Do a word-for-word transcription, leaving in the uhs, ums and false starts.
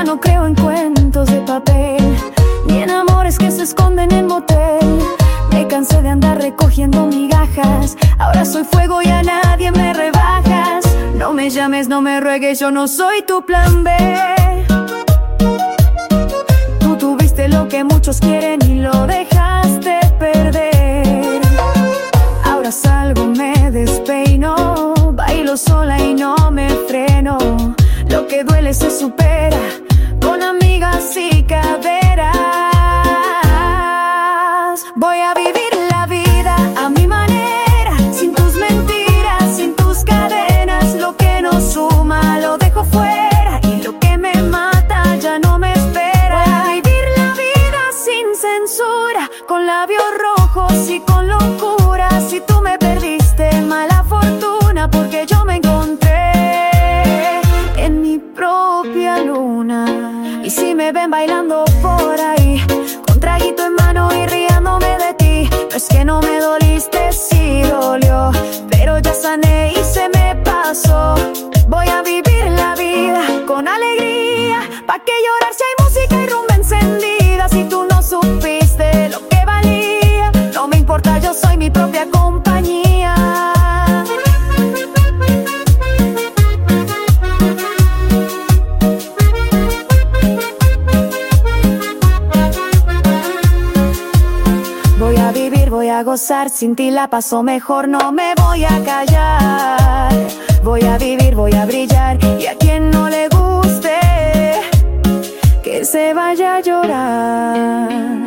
Ya no creo en cuentos de papel, ni en amores que se esconden en motel. Me cansé de andar recogiendo migajas, ahora soy fuego y a nadie me rebajas. No me llames, no me ruegues, yo no soy tu plan B. Tú tuviste lo que muchos quieren y lo dejaste perder. Ahora salgo, me despeino, bailo sola y no me freno. Lo que duele se supera con amigas y caderas. Voy a vivir la vida a mi manera, sin tus mentiras, sin tus cadenas. Lo que no suma lo dejo fuera y lo que me mata ya no me espera. Voy a vivir la vida sin censura, con labios rojos y con locura. Si tú me perdiste, mala fortuna, porque yo me encontré en mi propia luna. Y si me ven bailando por ahí, con traguito en mano y riéndome de ti, no es que no me doliste, sí dolió, pero ya sané y se me pasó. Voy a vivir la vida con alegría, pa' que llorar si hay música y rumba encendida. Si tú no supiste lo que valía, no me importa, yo soy mi propia compañía. Voy a vivir, voy a gozar, sin ti la paso mejor, no me voy a callar. Voy a vivir, voy a brillar, y a quien no le guste, que se vaya a llorar.